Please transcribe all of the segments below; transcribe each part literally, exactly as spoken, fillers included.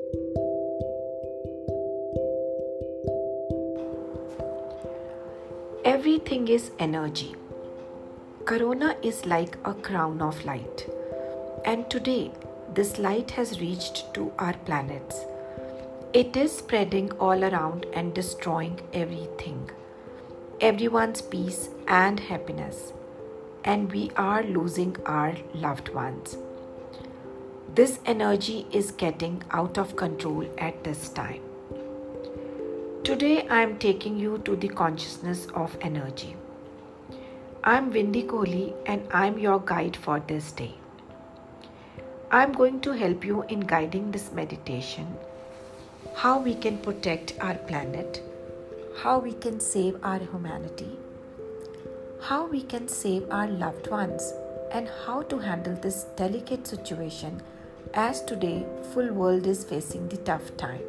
Everything is energy. Corona is like a crown of light. And today, this light has reached to our planets. It is spreading all around and destroying everything, everyone's peace and happiness. And we are losing our loved ones. This energy is getting out of control at this time. Today I am taking you to the consciousness of energy. I am Windy Kohli and I am your guide for this day. I am going to help you in guiding this meditation, how we can protect our planet, how we can save our humanity, how we can save our loved ones, and how to handle this delicate situation as today full world is facing the tough time.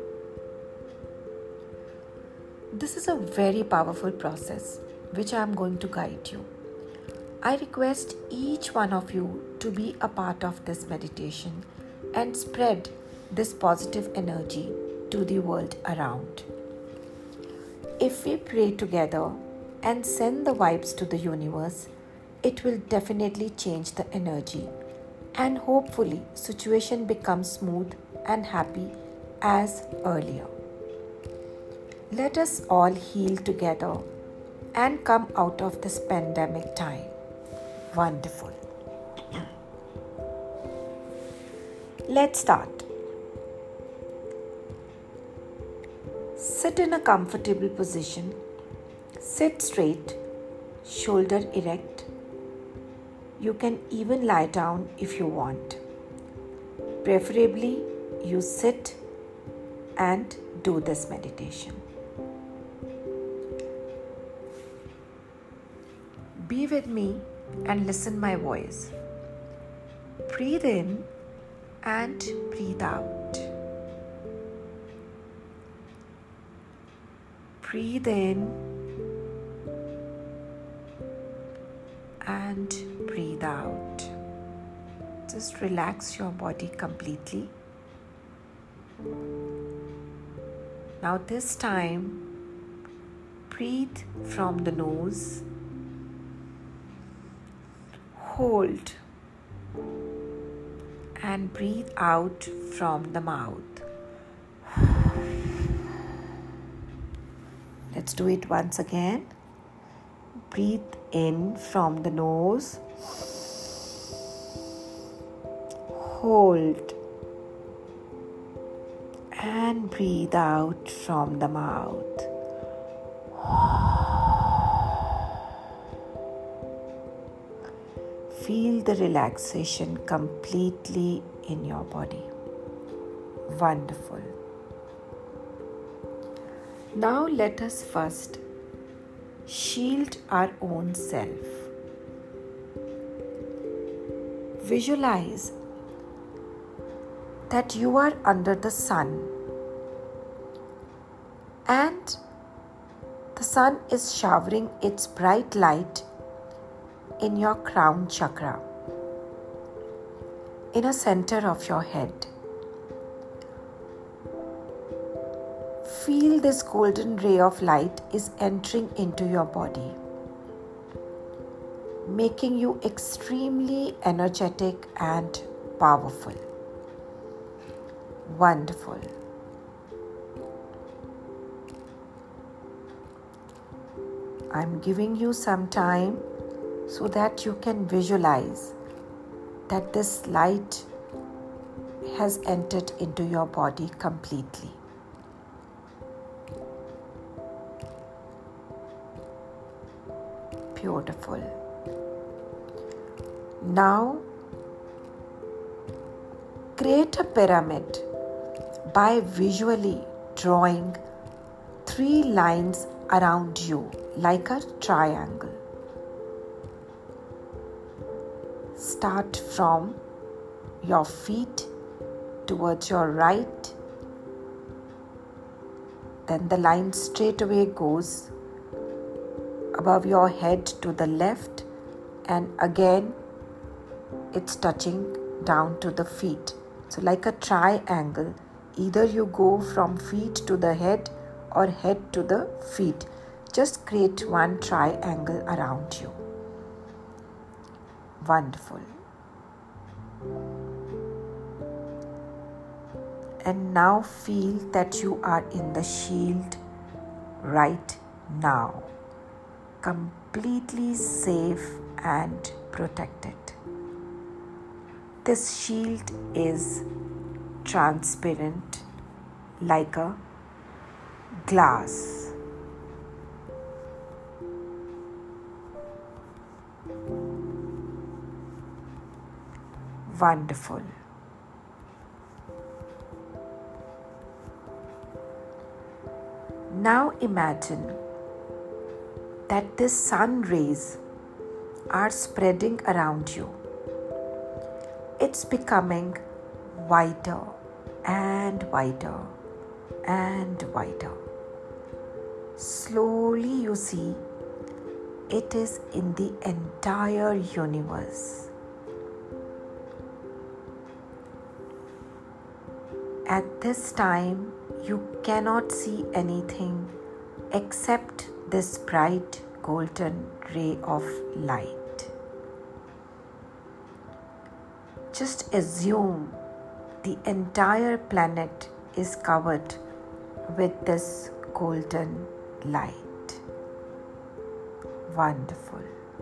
This is a very powerful process which I am going to guide you. I request each one of you to be a part of this meditation and spread this positive energy to the world around. If we pray together and send the vibes to the universe, it will definitely change the energy and hopefully situation becomes smooth and happy as earlier. Let us all heal together and come out of this pandemic time. Wonderful. Let's start. Sit in a comfortable position. Sit straight, shoulder erect. You can even lie down if you want. Preferably, you sit and do this meditation. Be with me and listen my voice. Breathe in and breathe out. Breathe in and breathe out. Just relax your body completely. Now this time, breathe from the nose. Hold and breathe out from the mouth. Let's do it once again. Breathe in from the nose. Hold and breathe out from the mouth. Feel the relaxation completely in your body. Wonderful. Now let us first shield our own self. Visualize that you are under the sun and the sun is showering its bright light in your crown chakra, in the center of your head. Feel this golden ray of light is entering into your body, making you extremely energetic and powerful. Wonderful. I'm giving you some time so that you can visualize that this light has entered into your body completely. Beautiful. Now, create a pyramid by visually drawing three lines around you like a triangle. Start from your feet towards your right. Then the line straight away goes above your head to the left, and again it's touching down to the feet. So like a triangle, Either you go from feet to the head or head to the feet. Just create one triangle around you. Wonderful. And now feel that you are in the shield right now, completely safe and protected. This shield is transparent like a glass. Wonderful. Now imagine that the sun rays are spreading around you. It's becoming whiter and whiter and whiter. Slowly you see it is in the entire universe. At this time, you cannot see anything except this bright golden ray of light. Just assume the entire planet is covered with this golden light. Wonderful.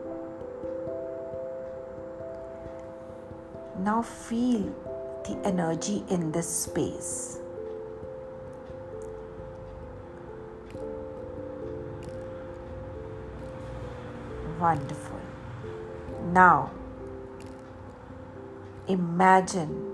Now feel the energy in this space. Wonderful. Now, imagine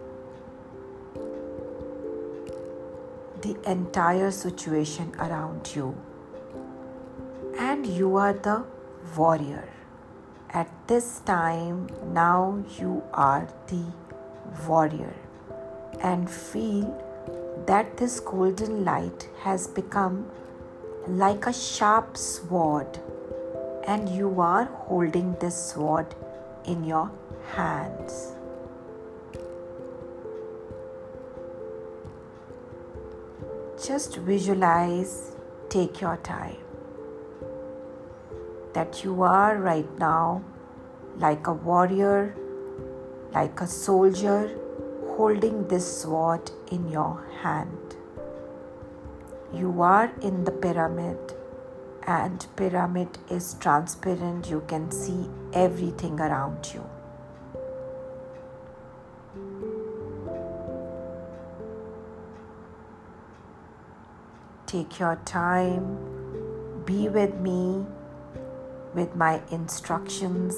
the entire situation around you, and you are the warrior. At this time, now you are the warrior, and feel that this golden light has become like a sharp sword, and you are holding this sword in your hands. Just visualize, take your time, that you are right now like a warrior, like a soldier, holding this sword in your hand. You are in the pyramid, and pyramid is transparent. You can see everything around you. Take your time, be with me with my instructions.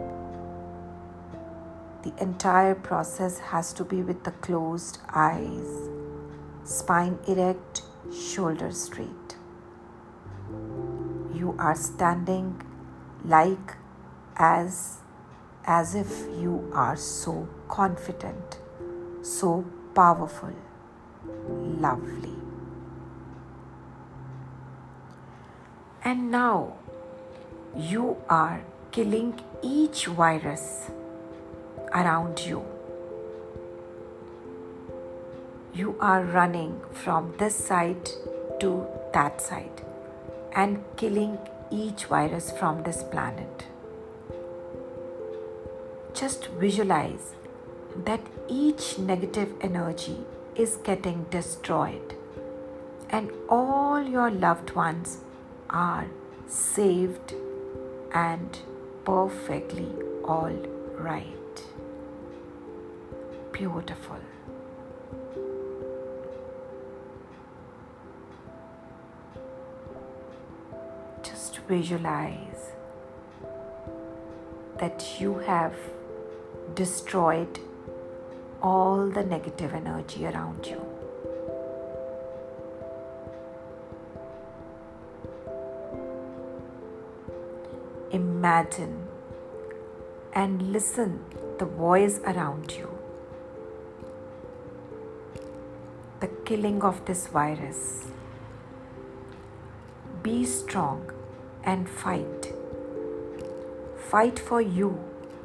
The entire process has to be with the closed eyes, spine erect, shoulders straight. You are standing like as, as if you are so confident, so powerful, lovely. And now you are killing each virus around you. You are running from this side to that side and killing each virus from this planet. Just visualize that each negative energy is getting destroyed, and all your loved ones are saved and perfectly all right. Beautiful. Just visualize that you have destroyed all the negative energy around you. Imagine and listen the voice around you. The killing of this virus. Be strong and fight. Fight for you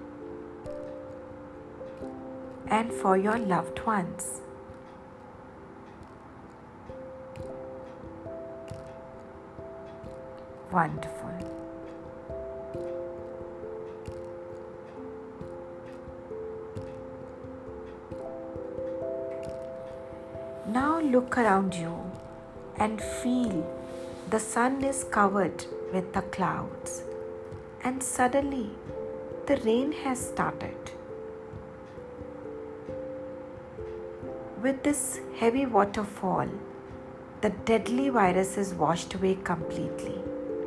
and for your loved ones. Wonderful. Now look around you and feel the sun is covered with the clouds, and suddenly the rain has started. With this heavy waterfall, the deadly virus is washed away completely.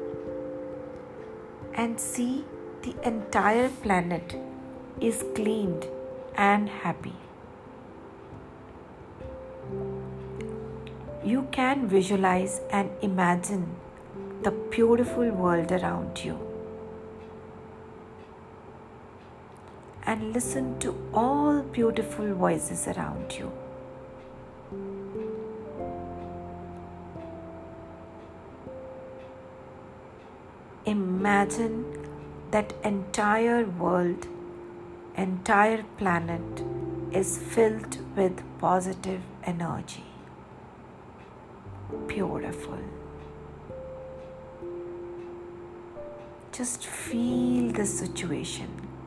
And see, the entire planet is cleaned and happy. You can visualize and imagine the beautiful world around you. And listen to all beautiful voices around you. Imagine that entire world, entire planet is filled with positive energy. Beautiful. Just feel the situation.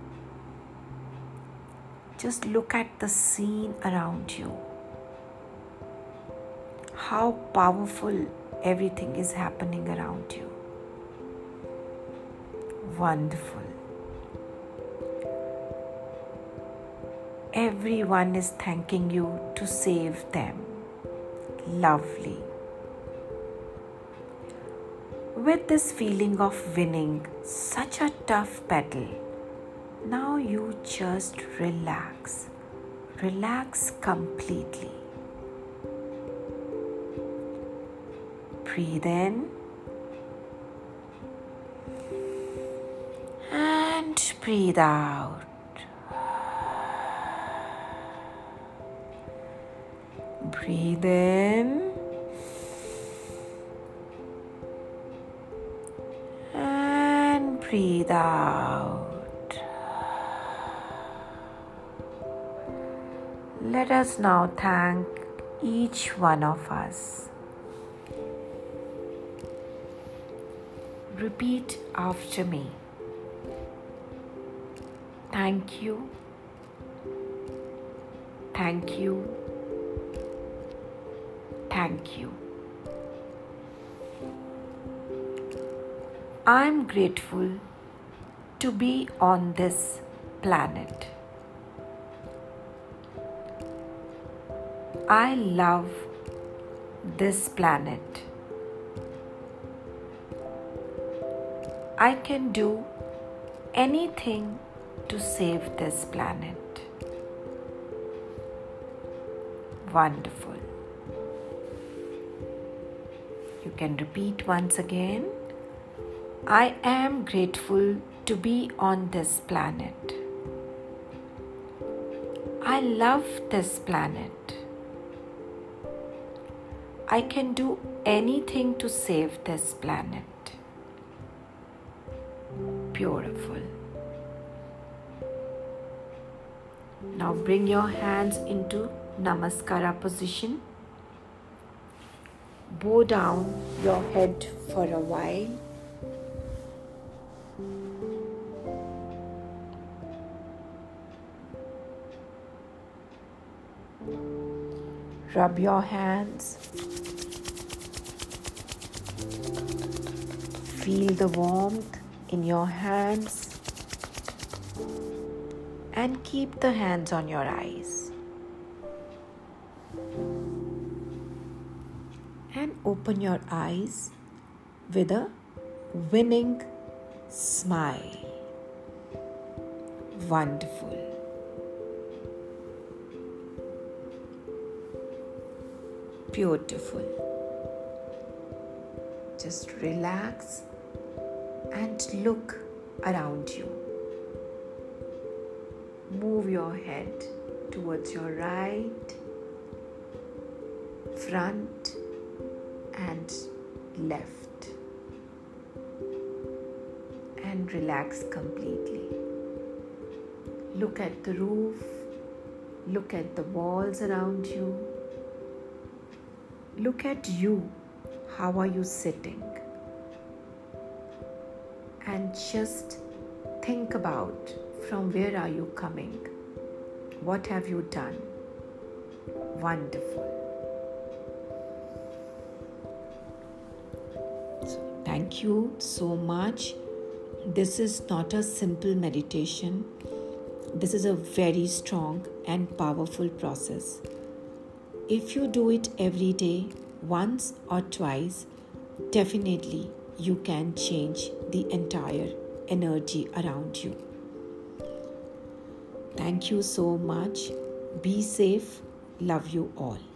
Just look at the scene around you. How powerful everything is happening around you. Wonderful. Everyone is thanking you to save them. Lovely. With this feeling of winning such a tough battle, now you just relax. Relax completely. Breathe in and breathe out. Breathe in and breathe out. Let us now thank each one of us. Repeat after me. Thank you. Thank you. Thank you. I am grateful to be on this planet. I love this planet. I can do anything to save this planet. Wonderful. You can repeat once again. I am grateful to be on this planet. I love this planet. I can do anything to save this planet. Beautiful. Now bring your hands into Namaskara position. Bow down your head for a while. Rub your hands. Feel the warmth in your hands and keep the hands on your eyes. And open your eyes with a winning smile. Wonderful. Beautiful. Just relax and look around you. Move your head towards your right, front, and left. And relax completely. Look at the roof. Look at the walls around you. Look at you. How are you sitting? and just think about from where are you coming? What have you done? Wonderful. So, thank you so much. This is not a simple meditation. This is a very strong and powerful process. If you do it every day, once or twice, definitely you can change the entire energy around you. Thank you so much. Be safe. Love you all.